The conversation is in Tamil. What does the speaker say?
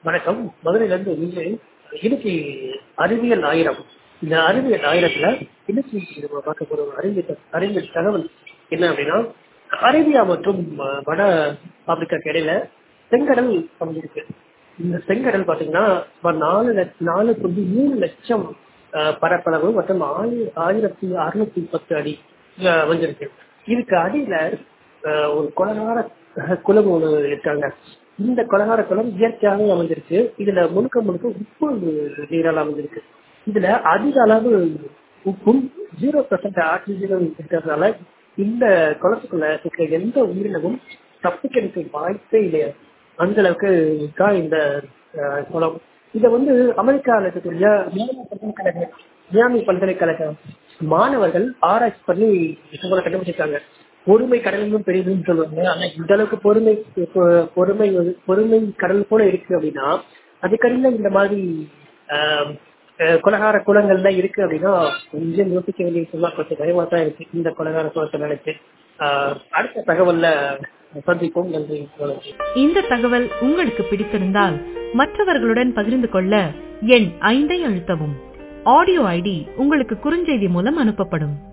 வணக்கம். மதுரையிலிருந்து விஜய். இன்னைக்கு அறிவியல் ஆயிரம். இந்த அறிவியல் ஆயிரத்துல இன்னைக்கு நம்ம பார்க்க போற ஒரு அறிவியல் தகவல் என்ன அப்படின்னா, அரேபியா மற்றும் வட ஆப்பிரிக்காக்கு இடையில செங்கடல் அமைஞ்சிருக்கு. இந்த செங்கடல் பாத்தீங்கன்னா சுமார் 4.3 லட்சம் பரப்பளவு மற்றும் 1610 அடி அமைஞ்சிருக்கு. இதுக்கு அடியில ஒரு கொலகார குளம் ஒண்ணு இருக்காங்க. இந்த கொலகார குளம் இயற்கையாகவே அமைஞ்சிருக்கு. இதுல முழுக்க முழுக்க உப்பு நீரால் அமைஞ்சிருக்கு. இதுல அதிக அளவு உப்பும் 0% ஆக்சிஜனும் இருக்கிறதுனால இந்த குளத்துக்குள்ள இருக்கிற எந்த உயிரினமும் தப்பிக்கிறதுக்கு வாய்ப்பே இல்லையா. அந்த அளவுக்கு தான் இந்த குளம். இத அமெரிக்காவில் இருக்கக்கூடிய மியாமி பல்கலைக்கழக மாணவர்கள் ஆராய்ச்சி பண்ணி கண்டுபிடிச்சிருக்காங்க. பொறுமை கடலும் பெரியதுன்னு சொல்லுவாங்க. ஆனா இந்த அளவுக்கு பொறுமை பொறுமை கடல் போல இருக்கு அப்படின்னா அதுக்கடியில இந்த மாதிரி கொலகார குளங்கள்ல இருக்கு அப்படின்னா கொஞ்சம் யோசிக்க வேண்டிய சொன்னா கொஞ்சம் பயமா தான் இருக்கு இந்த கொலகார குளத்தை நினைச்சு. அடுத்த தகவல்ல சந்திப்போம். நன்றி. இந்த தகவல் உங்களுக்கு பிடித்திருந்தால் மற்றவர்களுடன் பகிர்ந்து கொள்ள எண் 5 அழுத்தவும். ஆடியோ ஐடி உங்களுக்கு குறுஞ்செய்தி மூலம் அனுப்பப்படும்.